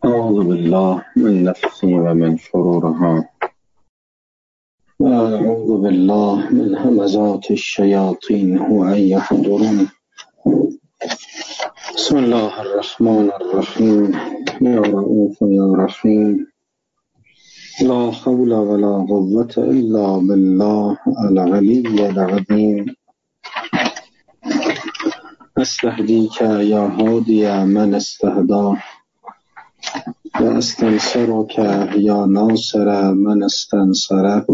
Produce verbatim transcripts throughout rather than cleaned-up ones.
أعوذ بالله من نفسي ومن شرورها وأعوذ بالله من همزات الشياطين وأن يحضرون. بسم الله الرحمن الرحيم. يا رؤوف يا رحيم، لا حول ولا قوة إلا بالله العلي العظيم. أستهديك يا هادي من استهداه، وأستنصرك يا ناصر من استنصره،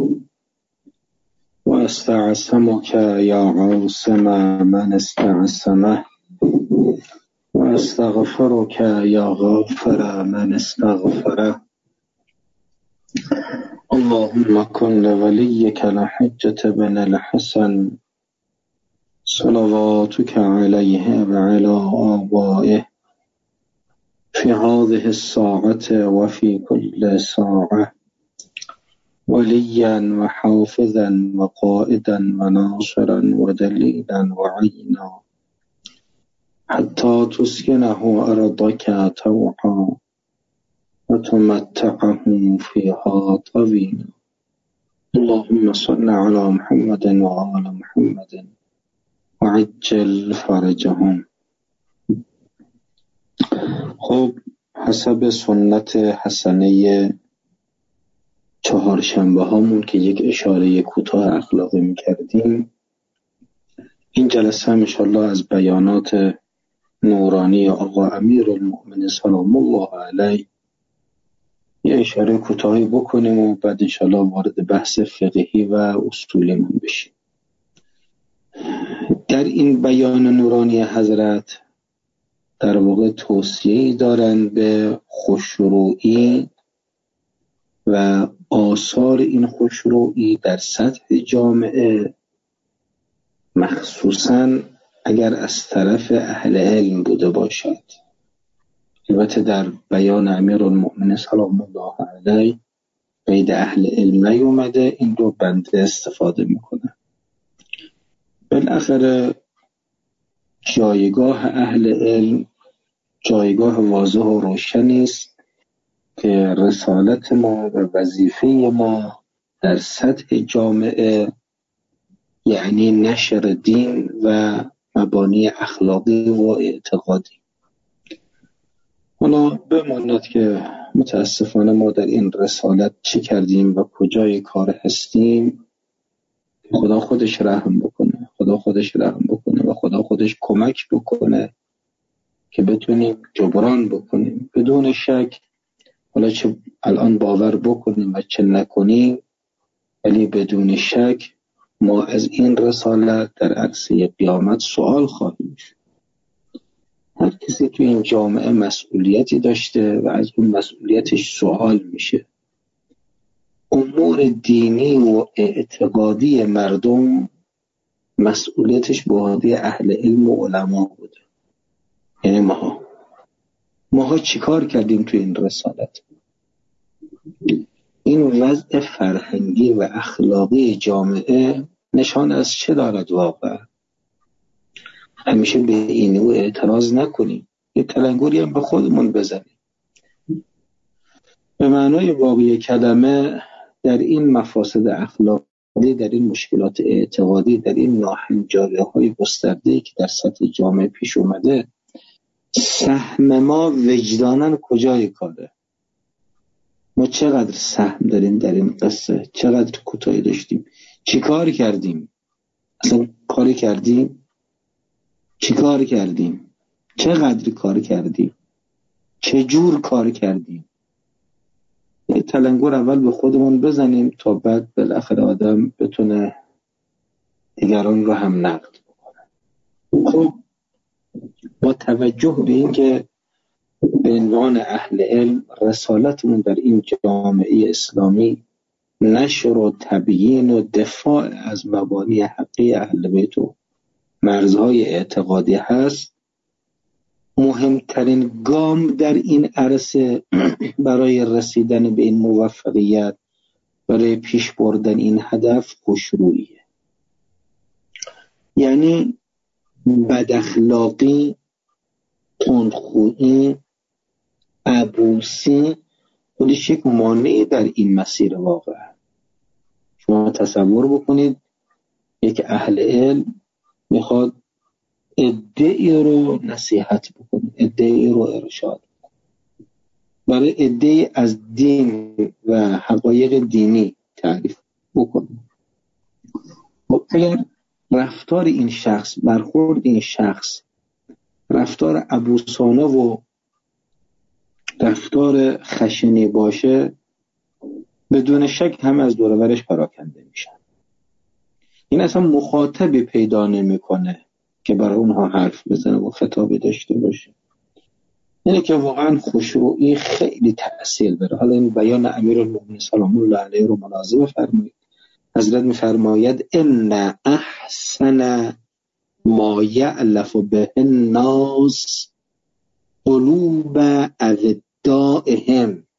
وأستعصمك يا عاصم من استعصمه، وأستغفرك يا غافر من استغفره. اللهم كن لوليك الحجة بن الحسن صلواتك عليه وعلى آبائه في هذه الساعة وفي كل ساعة وليا وحافظا وقائدا وناصرا ودليلا وعينا، حتى تسكنه أرضك طوعا وتمتعه فيها طويلا. اللهم صل على محمد وآل محمد وعجل فرجهم. خب، حسب سنت حسنه چهارشنبه هامون که یک اشاره کوتاه اخلاقی میکردیم، این جلسه هم انشاءالله از بیانات نورانی آقا امیرالمؤمنین سلام الله علیه یه اشاره کوتاهی بکنیم و بعد انشاءالله وارد بحث فقهی و اصولیمون بشیم. در این بیان نورانی حضرت در واقع توصیه‌ای دارن به خوشرویی و آثار این خوشرویی در سطح جامعه، مخصوصاً اگر از طرف اهل علم بوده باشد. البته در بیان امیرالمؤمنین سلام الله علیه قید اهل علم نیومده، این رو بنده استفاده میکنه. بالاخره جایگاه اهل علم جایگاه واضح و روشنی است که رسالت ما و وظیفه ما در سطح جامعه یعنی نشر دین و مبانی اخلاقی و اعتقادی. حالا بماند که متاسفانه ما در این رسالت چی کردیم و کجای کار هستیم. خدا خودش رحم بکنه، خدا خودش رحم بکنه و خدا خودش کمک بکنه که بتونیم جبران بکنیم. بدون شک حالا چه الان باور بکنیم و چه نکنیم، ولی بدون شک ما از این رسالت در عرصه قیامت سوال خواهیم شد. هر کسی تو این جامعه مسئولیتی داشته و از اون مسئولیتش سوال میشه. امور دینی و اعتقادی مردم مسئولیتش به عهده اهل علم و علما بوده، یعنی ماها ماها چیکار کردیم تو این رسالت؟ این وضع فرهنگی و اخلاقی جامعه نشان از چه دارد واقعا؟ همیشه به این و اعتراض نکنیم، یه تلنگری هم به خودمون بزنیم. به معنای واقعی کلمه در این مفاسد اخلاقی، در این مشکلات اعتقادی، در این ناهنجاری‌های گسترده‌ای که در سطح جامعه پیش اومده، سهم ما وجداناً کجای کاره؟ ما چقدر سهم داریم در این قصه؟ چقدر کوتاهی داشتیم؟ چی کار کردیم؟ اصلا کاری کردیم؟ چی کار کردیم؟ چقدر کار کردیم؟ چه جور کار کردیم؟ یه تلنگر اول به خودمون بزنیم تا بعد بالاخره آدم بتونه دیگران رو هم نقد بکنه. خب، با توجه به این که به عنوان اهل علم رسالتمون در این جامعه اسلامی نشر و تبیین و دفاع از مبانی حقی اهل بیت و مرزهای اعتقادی هست، مهمترین گام در این عرصه برای رسیدن به این موفقیت، برای پیش بردن این هدف خوشروییه. یعنی بداخلاقی، تندخویی، عبوسی خودش یک مانعی در این مسیر واقع. شما تصور بکنید یک اهل علم میخواد ادعی رو نصیحت بکنه، ادعی رو ارشاد برای ادعی از دین و حقایق دینی تعریف بکنه. اگر رفتار این شخص، برخورد این شخص رفتار عبوسانه و رفتار خشنی باشه، بدون شک هم از دور و برش پراکنده میشن. این اصلا مخاطبی پیدا نمیکنه که برای اونها حرف بزنه و خطابی داشته باشه. اینه که واقعا خشوعی خیلی تأثیر داره. حالا این بیان امیرالمومنین سلام الله علیه رو ملاحظه فرمایید. حضرت میفرماید ان احسن ما یعلف به الناس قلوب اعدائهم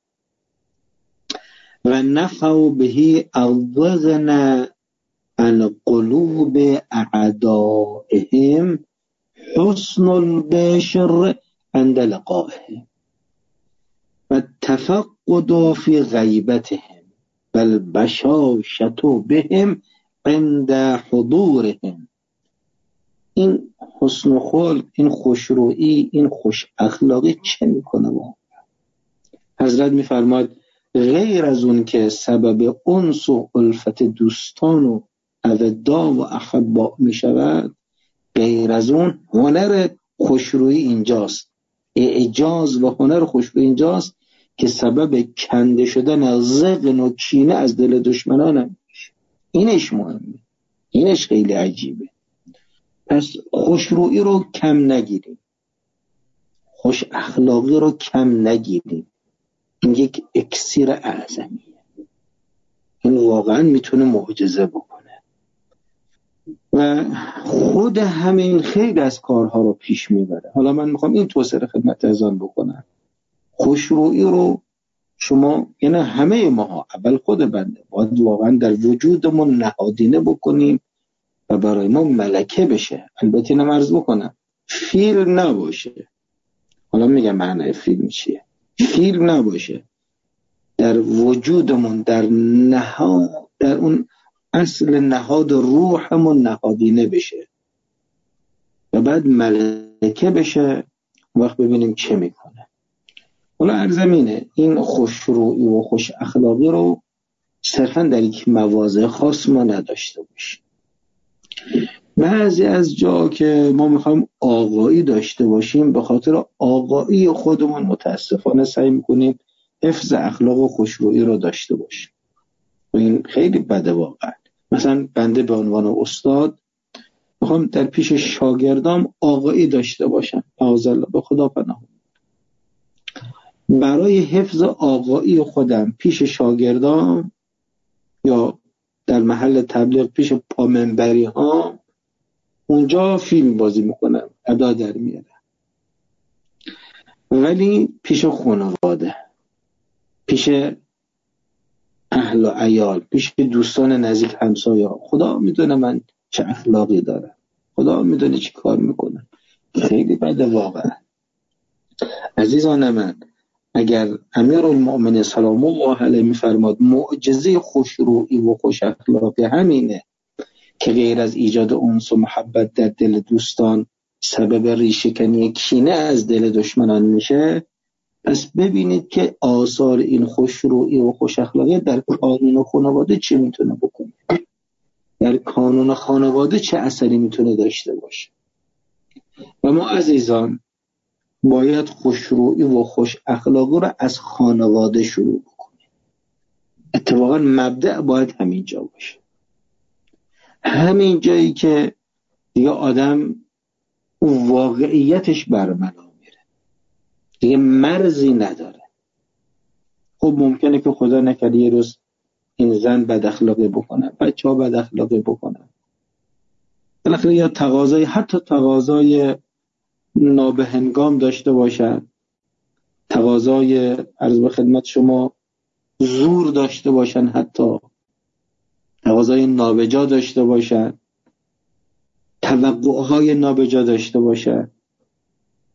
و نفوا به اوغنا عن قلوب اعدائهم حسن البشر عند لقائهم و تفقد في غیبتهم و البشاشة بهم عند حضورهم. این حسن خلق، این خوشرویی، این خوش اخلاقی چه میکنه واقعا؟ حضرت میفرماید غیر از اون که سبب انس و الفت دوستان و اوداع و احباء میشود، غیر از اون هنر خوشرویی اینجاست، اعجاز و هنر خوشرویی اینجاست که سبب کنده شدن ضغن و کینه از دل دشمنان هم میشه. اینش مهمه، اینش خیلی عجیبه. پس خوشرویی رو کم نگیریم، خوش اخلاقی رو کم نگیریم. این یک اکسیر اعظمیه، این واقعا میتونه معجزه بکنه و خود همین خیلی از کارها رو پیش میبره. حالا من میخوام این توصیه خدمت اذان بکنم. خوشرویی رو شما، یعنی همه ماها، اول خود بنده، باید واقعا در وجودمون نهادینه بکنیم و برای ما ملکه بشه. البته اینم عرض بکنم فیل نباشه. حالا میگم معنی فیلم چیه. فیلم نباشه، در وجودمون، در نهاد، در اون اصل نهاد روحمون نهادینه بشه و بعد ملکه بشه. وقت ببینیم چه میکنه. حالا عرضمینه این خوشرویی و خوش اخلاقی رو صرفا در یک مواضع خاص ما نداشته باشیم. بعضی از جا که ما میخوایم آقایی داشته باشیم، به خاطر آقایی خودمون متاسفانه سعی میکنیم حفظ اخلاق و خوشرویی رو داشته باشیم. و این خیلی بده واقعا. مثلا بنده به عنوان استاد میخوام در پیش شاگردام آقایی داشته باشم، معاذالله، به خدا پناه. برای حفظ آقایی خودم پیش شاگردام یا در محل تبلیغ پیش پامنبری ها، اونجا فیلم بازی میکنم، ادا در میارم. ولی پیش خانواده، پیش اهل و عیال، پیش دوستان نزدیک، همسایه ها، خدا میدونه من چه اخلاقی دارم، خدا میدونه چی کار میکنم. خیلی بده واقعا. عزیزان من، اگر امیرالمومنین سلام الله علیه میفرماد معجزه خوشرویی و خوش اخلاقی همینه که غیر از ایجاد انس و محبت در دل دوستان سبب ریشه‌کنی کینه از دل دشمنان میشه، پس ببینید که آثار این خوشرویی و خوش اخلاقی در کانون خانواده چه میتونه بکنه، در کانون خانواده چه اثری میتونه داشته باشه. و ما عزیزان باید خوشرویی و خوش اخلاقی رو از خانواده شروع بکنیم. اتفاقا مبدأ باید همینجا باشه، همین جایی که دیگه آدم واقعیتش برملا میره، دیگه مرزی نداره. خب ممکنه که خدا نکرده یه روز این زن بد اخلاقی بکنه، بچه ها بد اخلاقی بکنن، بالاخره یا تقاضای، حتی تقاضای نابهنگام داشته باشن، تقاضای عرض به خدمت شما زور داشته باشن، حتی تقاضای نابجا داشته باشن، توقعهای نابجا داشته باشن.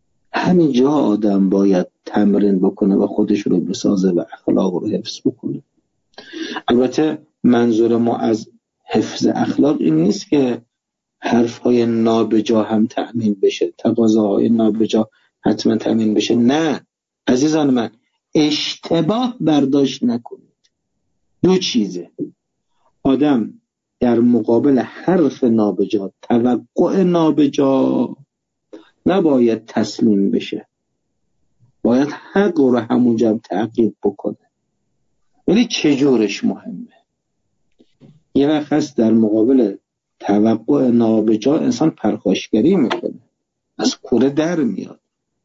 همینجا آدم باید تمرین بکنه و خودش رو بسازه و اخلاق رو حفظ بکنه. البته منظور ما از حفظ اخلاق این نیست که حرفهای نابجا هم تأمین بشه، تقاضاهای نابجا حتما تأمین بشه. نه عزیزان من، اشتباه برداشت نکنید. دو چیزه: آدم در مقابل حرف نابجا، توقع نابجا نباید تسلیم بشه، باید حق رو همونجا تعقیب بکنه. ولی چجورش مهمه. یه وقت هست در مقابل توقع نابجا انسان پرخاشگری میکنه، از کوره در میاد،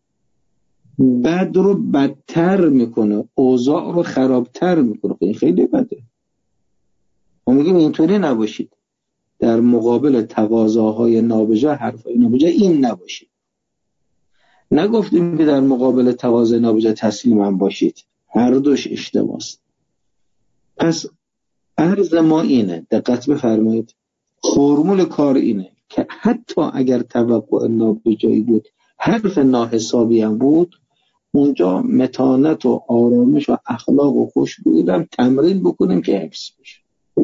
بد رو بدتر میکنه، اوضاع رو خرابتر میکنه. این خیلی بده. ما میگیم اینطوری نباشید. در مقابل تقاضاهای نابجا، حرفهای نابجا این نباشید. نگفتیم که در مقابل تقاضای نابجا تسلیم هم باشید. هر دوش اشتباهست. پس عرض ما اینه، دقت بفرمایید، فرمول کار اینه که حتی اگر توقع نابجایی بود، حرف ناحسابی هم بود، اونجا متانت و آرامش و اخلاق و خوشبویی هم تمرین بکنیم که حفظ بشه.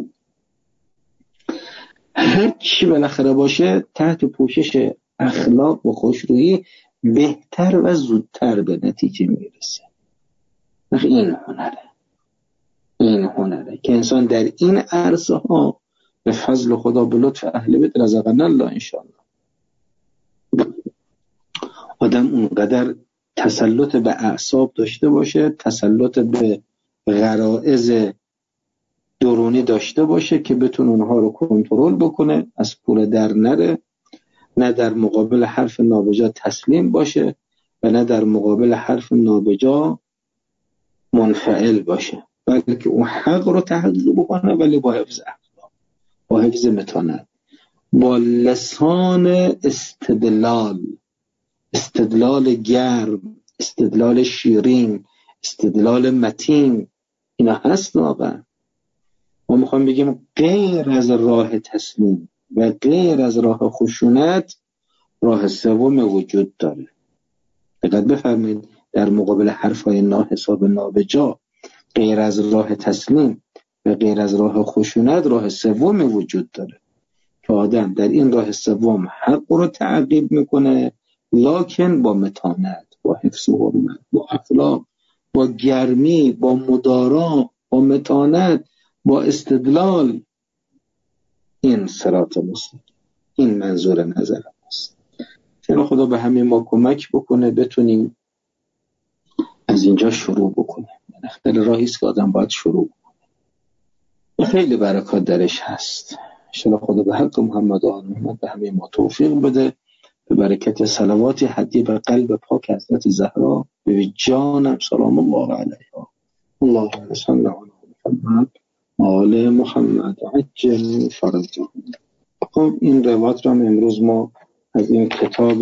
هر چی بالاخره باشه تحت پوشش اخلاق و خوشرویی بهتر و زودتر به نتیجه میرسه. این هنره، این هنره که انسان در این عرصه ها به فضل خدا، به لطف اهل بیت رزقنا الله انشاءالله، آدم اونقدر تسلط به اعصاب داشته باشه، تسلط به غرائز درونی داشته باشه که بتونه اونها رو کنترل بکنه، از کوره در نره، نه در مقابل حرف نابجا تسلیم باشه و نه در مقابل حرف نابجا منفعل باشه، بلکه اون حق رو تحقیق بکنه، ولی با حفظ اخلاق، با حفظ متانت، با لسان استدلال، استدلال گرم، استدلال شیرین، استدلال متین. اینا هست واقعا. ما میخوام بگیم غیر از راه تسلیم و غیر از راه خشونت، راه سوم وجود داره. دقت بفرمایید، در مقابل حرفای ناحساب نابجا، غیر از راه تسلیم و غیر از راه خشونت، راه سوم وجود داره که آدم در این راه سوم حق رو تعقیب میکنه، لکن با متانت، با حفظ و حرمت، با اخلاق، با گرمی، با مدارا، با متانت، با استدلال. این صراط مستقیم، این منظور نظر است. چرا خدا به همین ما کمک بکنه بتونیم از اینجا شروع بکنیم. خیلی راهی است که آدم باید شروع بکنه، خیلی برکات درش هست. انشاءالله خدا به حق محمد و آل محمد به همین ما توفیق بده، به برکت صلوات هدیه به قلب پاک حضرت زهرا به جانم سلام الله علیها. اللهم صل علی محمد آل محمد عجل فرجهم. خب این روایت را امروز ما از این کتاب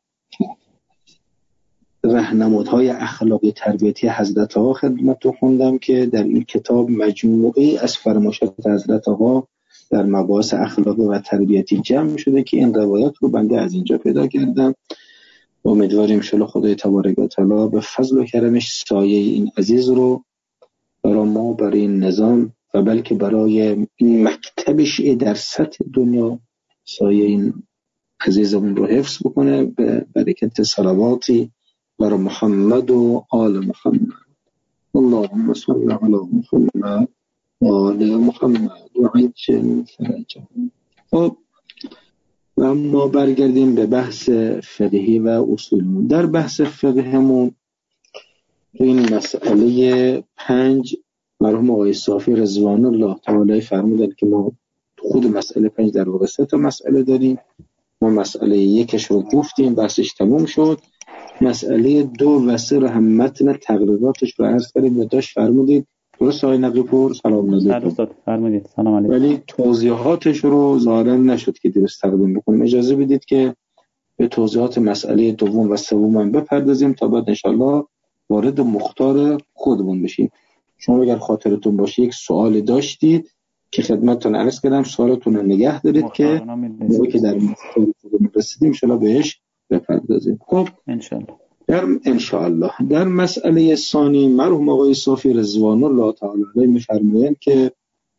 راهنمودهای اخلاقی تربیتی حضرت ها خدمت خوندم که در این کتاب مجموعی از فرمایشات حضرت ها در مباحث اخلاقی و تربیتی جمع شده که این روایت رو بنده از اینجا پیدا کردم. امیدواریم انشاءالله خدای تبارک و تعالی به فضل و کرمش سایه این عزیز رو برای ما، برای این نظام و بلکه برای این مکتب شیعه در سطح دنیا، سایه این عزیزمون رو حفظ بکنه به برکت صلواتی برای محمد و آل محمد. اللهم صل علی محمد و آل محمد و عجل فرجهم. خب و اما برگردیم به بحث فقهی و اصولمون. در بحث فقهمون این مسئله پنج مرحوم آقای صافی رضوان الله تعالی فرمودند که ما خود مسئله پنج در واقع سه تا مسئله داریم. ما مسئله یکش رو گفتیم، بحثش تموم شد. مسئله دو و سه رو هم متن تقریراتش رو عرض کردیم، داشت فرمودید درست آقای نقی‌پور؟ سلام علیکم. فرمودید سلام علیکم. ولی توضیحاتش رو ظاهرا نشد که درست تقدیم بکنیم. اجازه بدید که به توضیحات مسئله دوم و سوم هم بپردازیم تا بعد انشالله وارد مختار خودمون بشیم. شما اگر خاطرتون باشه یک سوال داشتید که خدمتتون عرض کردم، سوالتون رو نگه دارید که موقعی که در مختار خودمون رسیدیم انشالله بهش بپردازیم. خب انشالله در انشاءالله در مسئله ثانی مرحوم آقای صافی رضوان الله تعالی علیه می‌فرمایند که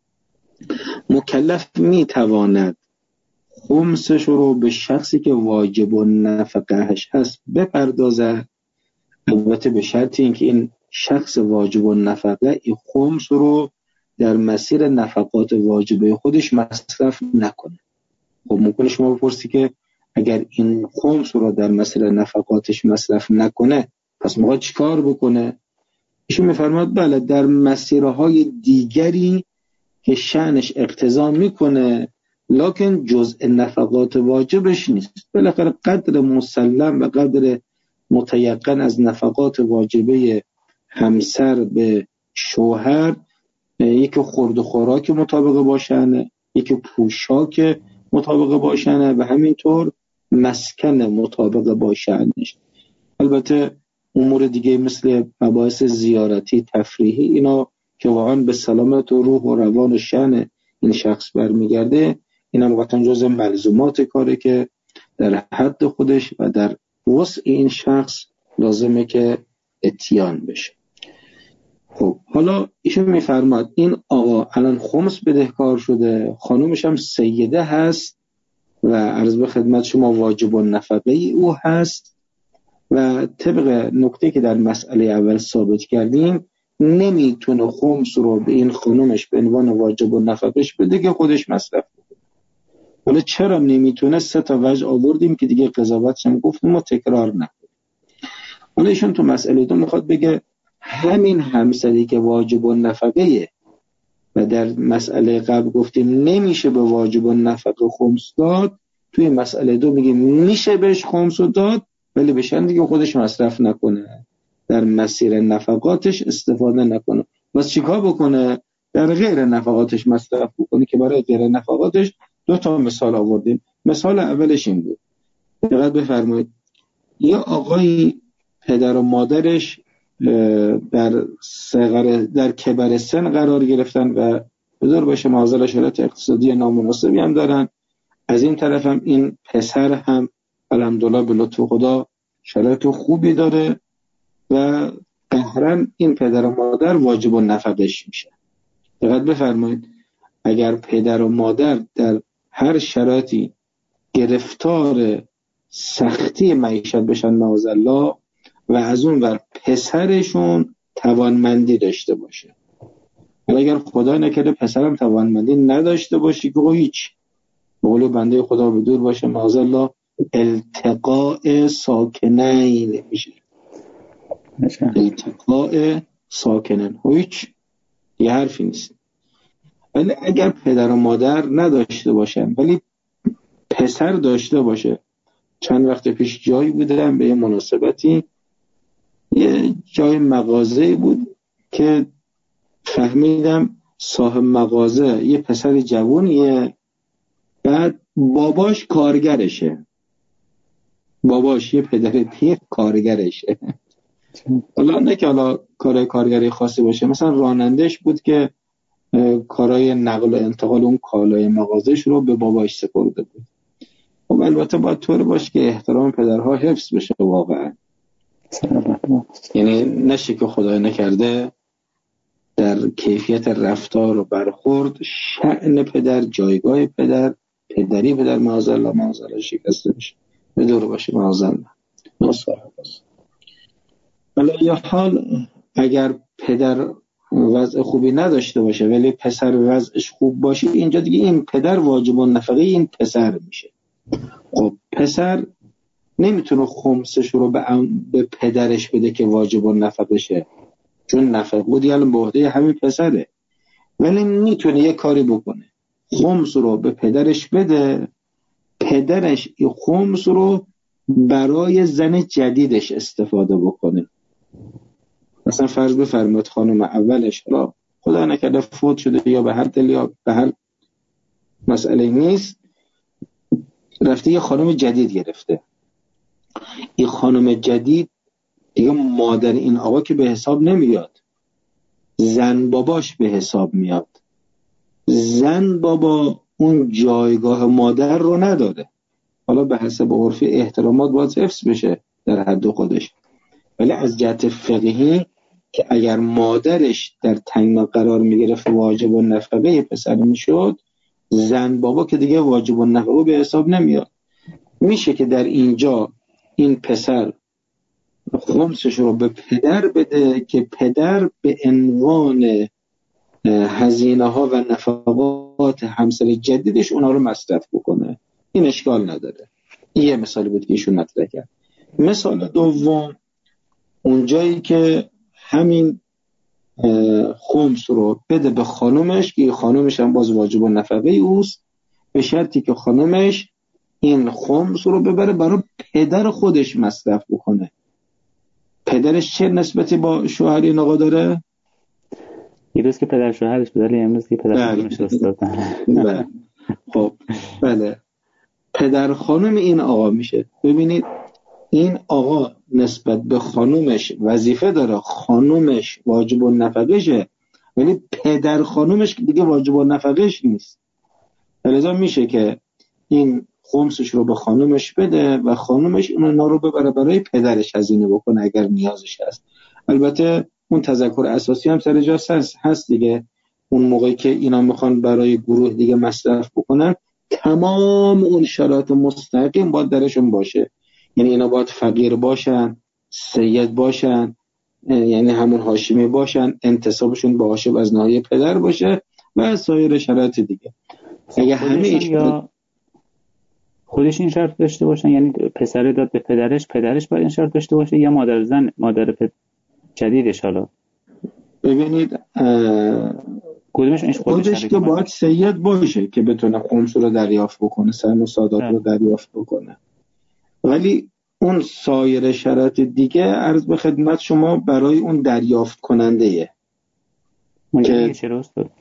مکلف میتواند خمسش رو به شخصی که واجب النفقهش هست بپردازه، البته به شرط اینکه این شخص واجب النفقه این خمس رو در مسیر نفقات واجبه خودش مصرف نکنه. خب ممکنه شما بپرسی که اگر این خمس رو در مسیر نفقاتش مصرف نکنه پس موقع چیکار بکنه؟ ایشون میفرماد بله در مسیرهای دیگری که شأنش اقتضا میکنه لکن جزء نفقات واجبش نیست. بالاخره قدر مسلم و قدر متیقن از نفقات واجبه همسر به شوهر، یکی خورد و خوراک مطابق باشنه، یکی پوشاک مطابق باشنه و همینطور مسکن مطابق باشنش. البته امور دیگه مثل مباحث زیارتی تفریحی اینا که واقعا به سلامت و روح و روان و شأن این شخص برمیگرده، این هم واقعا جزء ملزومات کاره که در حد خودش و در وسع این شخص لازمه که اتیان بشه. خب حالا ایشون میفرماد این آقا الان خمس بدهکار شده، خانومش هم سیده هست و عرض به خدمت شما واجب النفقه او هست و طبق نکته که در مسئله اول ثابت کردیم نمیتونه خمس رو به این خانومش به عنوان واجب النفقهش بده که خودش مصرف کنه. حالا چرا نمیتونه؟ سه تا وجه آوردیم که دیگه قضاوتش هم گفتیم و تکرار نکنیم. حالا ایشون تو مسئله دو میخواد بگه همین همسری که واجب النفقه و در مسئله قبل گفتیم نمیشه به واجب النفقه خمس داد، توی مسئله دو میگه میشه بهش خمس داد ولی بهشن دیگه خودش مصرف نکنه، در مسیر نفقاتش استفاده نکنه. بس چیکار بکنه؟ در غیر نفقاتش مصرف بکنه که برای غیر نفقاتش دو تا مثال آوردیم. مثال اولش این بود، دقت بفرمایید، یه آقایی پدر و مادرش در صغر در کبر سن قرار گرفتن و بزرگ باشه معاذالله شرایط اقتصادی نامناسبی هم دارن، از این طرف هم این پسر هم الحمدلله به لطف خدا شرایط خوبی داره و قهرن این پدر و مادر واجب النفقهش میشه. دقت بفرمایید اگر پدر و مادر در هر شرایطی گرفتار سختی معیشت بشن معاذالله و از اون ور پسرشون توانمندی داشته باشه، ولی اگر خدا نکرده پسرم توانمندی نداشته باشه که هیچ بقول بنده خدا به دور باشه معاذالله التقاء ساکنین میشه، التقاء ساکنین هیچ یه حرفی نیست. ولی اگر پدر و مادر نداشته باشن ولی پسر داشته باشه، چند وقت پیش جایی بودم به یه مناسبتی، یه جای مغازه بود که فهمیدم صاحب مغازه یه پسر جوونیه، بعد باباش کارگرشه، باباش یه پدر پیر کارگرشه. حالا نه که حالا کار کارگری خاصی باشه، مثلا رانندش بود که کارهای نقل و انتقال اون کالای مغازش رو به باباش سپرده بود. خب البته باید طور باشه که احترام پدرها حفظ بشه واقعا، یعنی نشه که خدای نکرده در کیفیت رفتار و برخورد شأن پدر، جایگاه پدر، پدری پدر معاذالله معاذالله شکسته بشه، به دور باشه معاذالله نصفه باشه. ولی یا حال اگر پدر وضع خوبی نداشته باشه ولی پسر وضعش خوب باشه، اینجا دیگه این پدر واجب النفقه این پسر میشه. خب پسر نمیتونه خمسش رو به, به پدرش بده که واجب النفقه شه، چون نفقه بودی الان به عهده همین پسره، ولی میتونه یه کاری بکنه خمس رو به پدرش بده، پدرش این خمس رو برای زن جدیدش استفاده بکنه. مثلا فرض بفرمایید خانم اولش را خدا نکرده فوت شده یا به هر دل یا به هر مسئله نیست، رفته یه خانم جدید گرفته، این خانم جدید دیگه مادر این آقا که به حساب نمیاد، زن باباش به حساب میاد. زن بابا اون جایگاه مادر رو نداره، حالا به حسب عرفی احترامات باید حفظ بشه در حد خودش، ولی از جهت فقهی که اگر مادرش در تنگنا قرار میگرفت واجب النفقه پسر میشد، زن بابا که دیگه واجب النفقه به حساب نمیاد. میشه که در اینجا این پسر خمسش رو به پدر بده که پدر به عنوان هزینه ها و نفقات همسر جدیدش اونا رو مصرف بکنه. این اشکال نداره. این یه مثالی بود که ایشون مطرح کرد. مثال دوم، اونجایی که همین خمس رو بده به خانومش که خانومش هم باز واجب النفقه اوست، به شرطی که خانومش این خمس رو ببره برای پدر خودش مصرف بکنه. پدرش چه نسبتی با شوهر این آقا داره؟ یه روز که پدر شوهرش بود، ولی امروز که پدر خانومش است. خب بله، پدر خانوم این آقا میشه. ببینید این آقا نسبت به خانومش وظیفه داره، خانومش واجب النفقهشه، ولی پدر خانومش دیگه واجب النفقهش نیست. لذا میشه که این خمسش رو به خانومش بده و خانومش اونا رو ببره برای پدرش هزینه بکنه اگر نیازش هست. البته اون تذکر اساسی هم سر جاست هست, هست دیگه. اون موقعی که اینا میخوان برای گروه دیگه مصرف بکنن، تمام اون شرایط مستقیم باید درشون باشه. یعنی اینا باید فقیر باشن، سید باشن، یعنی همون هاشمی باشن، انتصابشون با هاشم از ناحیه پدر باشه و سایر شرایط دیگه. اگه همه یا خودش این شرط داشته باشن، یعنی پسر داد به پدرش، پدرش باید این شرط داشته باشه، یا مادر زن، مادر جدیدش؟ حالا ببینید کدومش این خودش که باید سید باشه که بتونه خمس رو دریافت بکنه، سهم و سادات رو دریافت بکنه. ولی اون سایر شرایط دیگه عرض به خدمت شما برای اون دریافت کننده ایه. اونجا دیگه چرا استاد؟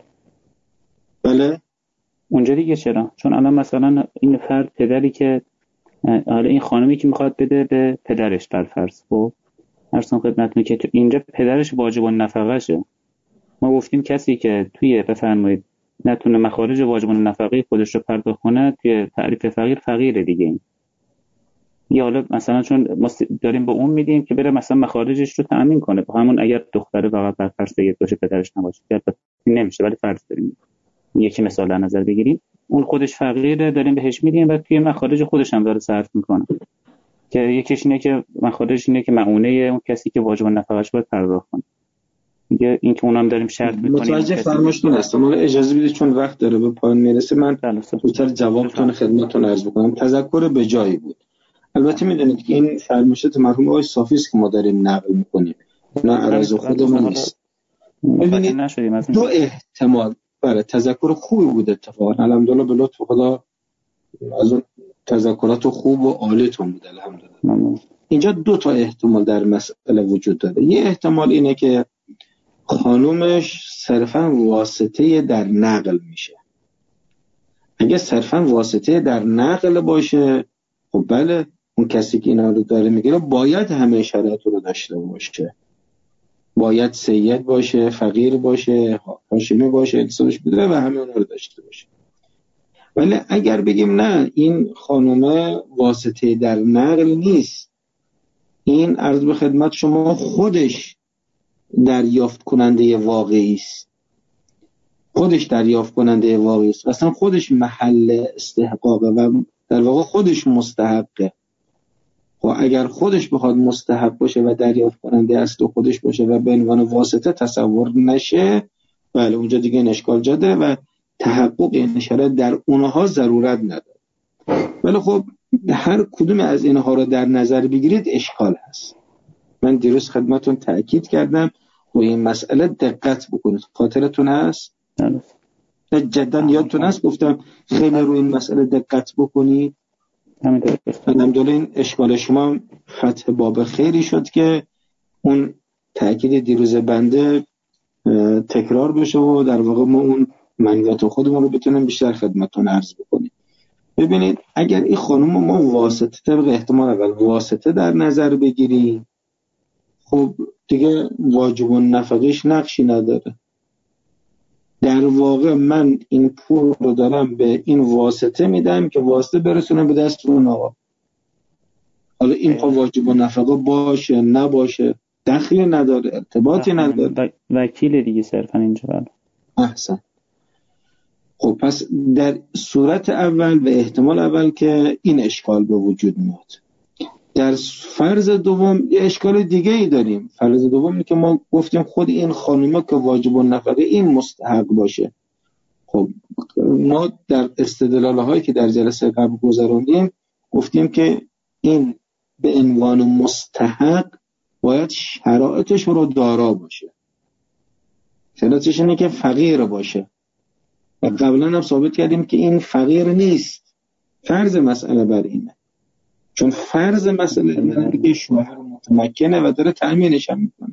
بله اونجا دیگه چرا؟ چون الان مثلا این فرد پدری که حالا این خانمی که میخواد بده به پدرش بر فرض، خب ارسان خدمتتون که اینجا پدرش واجب النفقه‌شه. ما گفتیم کسی که توی بفرمایید نتونه مخارج واجب النفقه خودش رو پرداخت کنه، توی تعریف فقیر فقیره دیگه. این یا حالا مثلا چون ما داریم به اون میدیم که بره مثلا مخارجش رو تامین کنه، با همون اگر دختره فقط بر فرض سید باشه پدرش نباشه که نمیشه، ولی فرض داریم یکی مثال در نظر بگیریم، اون خودش فقیره داریم بهش میدیم و توی مخارج خودش هم داره صرف میکنه، که یکیش اینه که مخارجش اینه که معونه اون کسی که واجب النفقه‌اش باید پرداخت کنه. دیگه این که اونام داریم شرط میکنیم. متوجه فرمایشتون هستم. حالا اجازه بدید چون وقت داره به پایان میرسه من زودتر جوابتون خدمتتون عرض بکنم. تذکر به جایی بود. البته میدونید که این فرمایشات مرحوم آقای صافی است که ما داریم نقل میکنیم، نه عرض خودمون نیست. ببینید دو احتمال برای تذکر خوبی بود اتفاقا، الحمدلله به لطف خدا از اون تذکرات خوب و عالیتون بود الحمدلله. اینجا دو تا احتمال در مسئله وجود داره. یه احتمال اینه که خانومش صرفاً واسطه در نقل میشه. اگه صرفاً واسطه در نقل باشه، خب بله اون کسی که اینا رو داره میگیره باید همه شرایط رو داشته باشه، باید سید باشه، فقیر باشه، هاشمی باشه، انتصابش بدره و همه اون رو داشته باشه. ولی اگر بگیم نه این خانومه واسطه در نقل نیست، این عرض به خدمت شما خودش دریافت کننده واقعی است، خودش دریافت کننده واقعی است، اصلا خودش محل استحقاقه و در واقع خودش مستحقه. خب اگر خودش بخواد مستحق باشه و دریافت کننده است و خودش باشه و به عنوان واسطه تصور نشه، بله اونجا دیگه این اشکال جاده و تحقق این شرایط در اونها ضرورت نداره. ولی خب هر کدوم از اینها رو در نظر بگیرید اشکال هست. من دیروز خدمتون تأکید کردم و این مسئله دقت بکنید. خاطرتون هست؟ جدا یادتون هست گفتم خیلی روی این مسئله دقت بکنید. الحمدلله این اشکال شما فتح باب خیری شد که اون تأکید دیروز بنده تکرار بشه و در واقع ما اون منیت خودمون رو بتونیم بیشتر خدمتون عرض بکنیم. ببینید اگر این خانم ما واسطه طبق احتمال اول واسطه در نظر بگیریم، خب دیگه واجب النفقهش نقشی نداره. در واقع من این پول رو دارم به این واسطه میدم که واسطه برسونم به دست اون آقا. حالا این خب واجب و نفقه باشه نباشه دخلی نداره، ارتباطی نداره، وکیل دیگه صرفا اینجا. بله احسن. خب پس در صورت اول و احتمال اول که این اشکال به وجود میاد. در فرض دوم یه اشکال دیگه ای داریم. فرض دوم اینه که ما گفتیم خود این خانومه که واجب النفقه این مستحق باشه. خب ما در استدلال هایی که در جلسه قبل گذروندیم گفتیم که این به عنوان مستحق باید شرایطش رو دارا باشه. شرایطش اینه که فقیر باشه و قبلا هم ثابت کردیم که این فقیر نیست. فرض مسئله بر اینه، چون فرض مسئله اینه که شوهر متمکنه و داره تأمینش هم میکنه.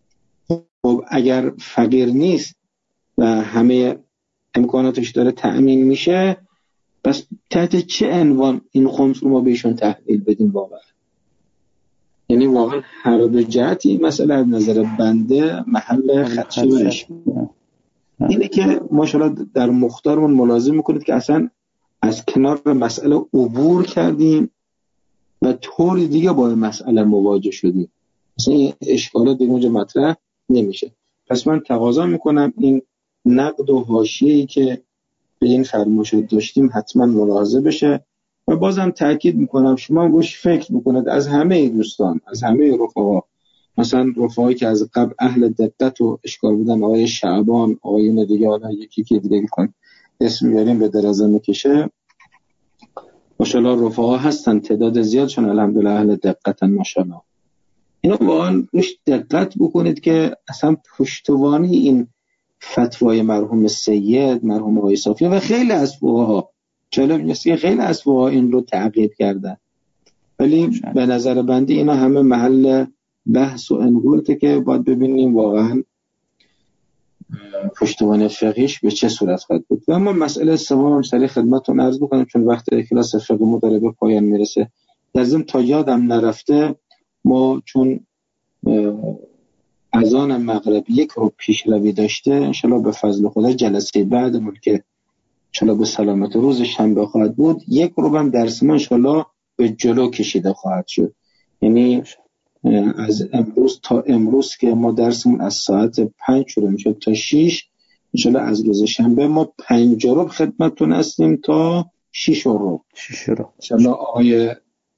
خب اگر فقیر نیست و همه امکاناتش داره تأمین میشه، پس تحت چه عنوان این خمس رو ما بهشون تحویل بدیم؟ واقعا یعنی واقعا هر دو جهتی مسئله از نظر بنده محل خدشه و اشکال اینه که ماشاءالله در مختارمون ملاحظه میکنید که اصلا از کنار مسئله عبور کردیم و طوری دیگه با مسئله مواجه شدیم. اصلا این اشکالات دیگه اونجا مطرح نمیشه. پس من تقاضا میکنم این نقد و حاشیه‌ای که به این فرمایشات داشتیم حتما ملاحظه بشه و بازم تاکید میکنم شما گوش فکر بکنید از همه دوستان، از همه رفقا، مثلا رفقایی که از قبل اهل دقت و اشکال بودن، آقای شعبان، آقایون دیگه، حالا یکی که دیگه میخوان اسم بیاریم به درازه میکشه، ماشاءالله رفقا هستن تعداد زیادشون الحمدلله اهل دقتن ماشاءالله. اینو واقعا روش دقت بکنید که اصلا پشتوانی این فتوای مرحوم سید، مرحوم آقای صافی و خیلی از فقها، جالب نیست که خیلی از فقها این رو تعقیب کردن، ولی به نظر بنده اینا همه محل بحث و انگولته که باید ببینیم واقعا پشتوان فقهیش به چه صورت خواهد بود. و اما مسئله سوم هم سریع خدمتتون عرض بکنم چون وقت کلاس فقه ما داره به پایان میرسه. در ضمن تا یادم نرفته، ما چون اذان مغرب یک رو پیشروی داشته، انشالله به فضل خدا جلسه بعدمون که انشالله به سلامت روز شنبه خواهد بود، یک رو هم درس ما انشالله به جلو کشیده خواهد شد. یعنی از امروز تا امروز که ما درسمون از ساعت پنج شروع میشه تا شیش، انشالله از روز شنبه ما پنج رو خدمتتون هستیم تا شیش رو. شیش رو انشالله آقای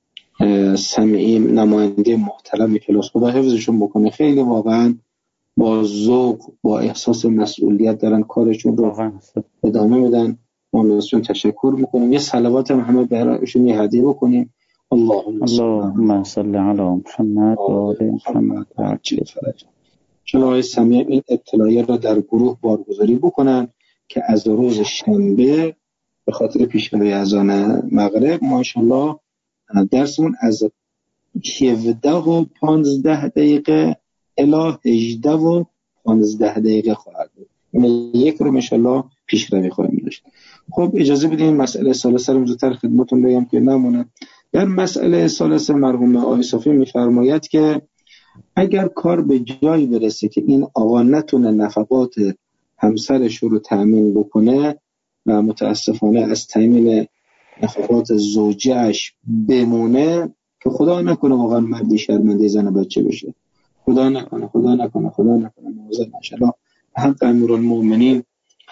سمیعی نماینده محترم کلاس، خدا حفظشون بکنه، خیلی واقعا با ذوق با احساس مسئولیت دارن کارشون رو ادامه میدن. ما ازشون تشکر میکنیم. یه صلوات هم همه برایشون یه هدیه بکنیم. اللهم صل علی محمد و آل محمد و عجل فرج. چون آقای سمیعی این اطلاعیه را در گروه بارگذاری بکنن که از روز شنبه به خاطر پیشروی اذان مغرب ماشاءالله درسمون از هفده و پانزده دقیقه الی هجده و پانزده دقیقه خواهد بود. این یک رو ماشاءالله پیشروی خواهیم داشت. خب اجازه بدین مسئله ثالثه رو زودتر خدمتتون بگم که نمونه. در مسئله ثالثه مرحوم آقای صافی می‌فرماید که اگر کار به جایی برسه که این آقا نتونه نفقات همسرش رو تأمین بکنه و متاسفانه از تأمین نفقات زوجهش بمونه، که خدا نکنه واقعا مردی شرمنده زن بچه بشه، خدا نکنه خدا نکنه خدا نکنه معاذ الله، حق امیرالمومنین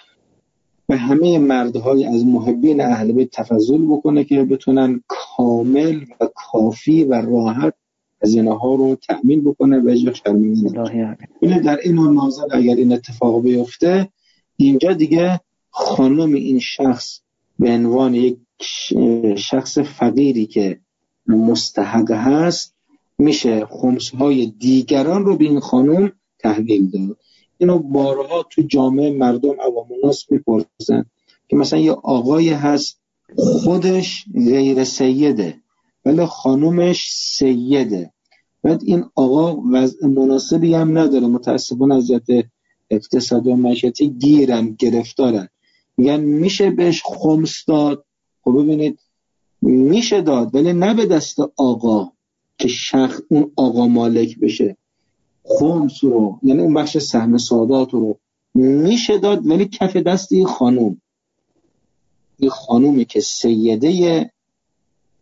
و همه مردهای از محبین اهل بیت تفضل بکنه که بتونن کامل و کافی و راحت هزینه ها رو تأمین بکنه و اجرا شرمنده نشه. اینه در این ناظر اگر این اتفاق بیفته، اینجا دیگه خانم این شخص به عنوان یک شخص فقیری که مستحق هست میشه خمسهای دیگران رو به این خانم تحویل داد. اینو بارها تو جامعه مردم عوام الناس میپرسن که مثلا یه آقای هست خودش غیر سیده ولی خانومش سیده، بعد این آقا وضع مناسبی هم نداره، متاسفانه از جهت اقتصادی و معیشتی گیرن گرفتارن، میگن میشه بهش خمس داد. خب ببینید میشه داد ولی نه به دست آقا که شخص اون آقا مالک بشه. خمس رو یعنی اون بخش سهم سادات رو میشه داد ولی کف دست این خانوم، این خانومی که سیده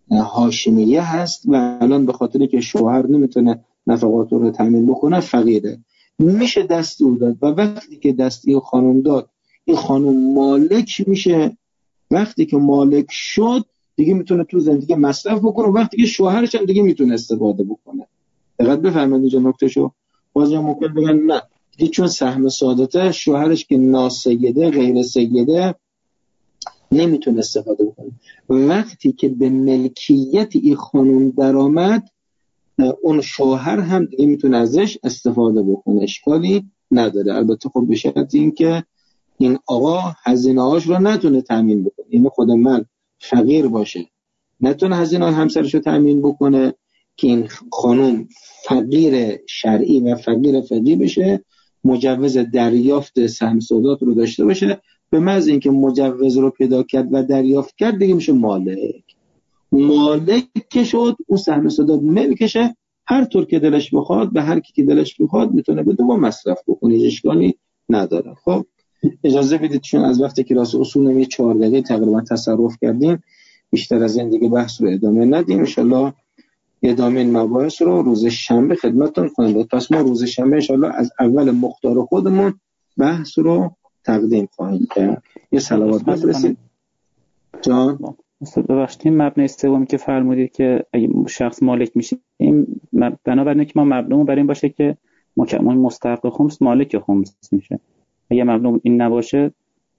هاشمیه هست و الان به خاطر که شوهر نمیتونه نفقات رو تامین بکنه فقیره، میشه دست او داد و وقتی که دست این خانم داد این خانم مالک میشه. وقتی که مالک شد دیگه میتونه تو زندگی مصرف بکنه، وقتی که شوهرش هم دیگه میتونه استفاده بکنه. دقت بفرمایید اینجا نکتهشو. باز یا ممکن بگن نه دیگه چون سهم سعادته شوهرش که ناسیده غیر سیده نمیتونه استفاده بکنه. وقتی که به ملکیت این خانم درآمد اون شوهر هم دیگه میتونه ازش استفاده بکنه، اشکالی نداره. البته خب به شرط این که این آقا هزینه‌هاش رو نتونه تامین بکنه، این خود من فقیر باشه نتونه هزینه‌های همسرش رو تامین بکنه که این خانم فقیر شرعی و فقیر فقیه بشه، مجوز دریافت سهم سودات رو داشته باشه. به محض اینکه مجوز رو پیدا کرد و دریافت کرد دیگه میشه مالک. مالک که شد اون سهم سودات میکشه هر طور که دلش بخواد به هر کی که دلش بخواد میتونه بده و مصرف بکنه، اشکالی نداره. خب اجازه بدید چون از وقتی که راست اصول نمی چهار دقیقه تقریبا تصرف کردیم بیشتر از این دیگه بحث رو ادامه ندیم. ان شاءالله ادامه این مباحث رو روز شنبه خدمتتون خواهیم داد. پس ما روز شنبه ان شاءالله از اول مختار خودمون بحث رو تقدیم خواهیم کرد. یه صلوات بفرستید. جان ببخشید مبنای سومی که فرمودید که اگه شخص مالک میشه این بنابراین که ما مبنامون برای این باشه که مکمل مستحق خمس مالک خمس میشه. اگه مبنام این نباشه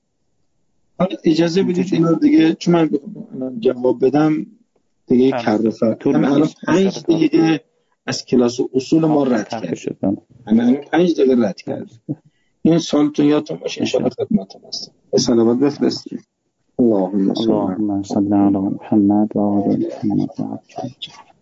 اجازه بدید اینو دیگه چون من جواب بدم دیگه کارفر همه الان پنج دقیقه از کلاس اصول ما رد کرد، همه الان پنج دقیقه رد کرد. این سالتون یادتون باشه انشاءالله خدمتتون هستم. صلوات بفرستید. اللهم صل اللهم صل علی محمد و آل محمد.